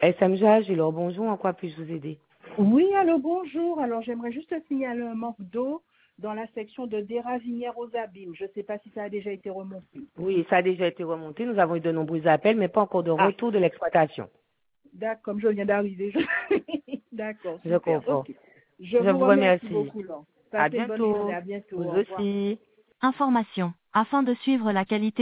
SMG Agilor, bonjour, en quoi puis-je vous aider? Oui, allô, bonjour. Alors, j'aimerais juste signaler un manque d'eau dans la section de Déravinière aux Abîmes. Je ne sais pas si ça a déjà été remonté. Oui, ça a déjà été remonté. Nous avons eu de nombreux appels, mais pas encore de Ah, retour de l'exploitation. d'accord, comme je viens d'arriver. D'accord, Je super. comprends. Ok. Je Je vous vous remercie remercie. beaucoup, Laure. À Passez une bonne journée. bientôt. À bientôt. Vous Au revoir. aussi. Information. Afin de suivre la qualité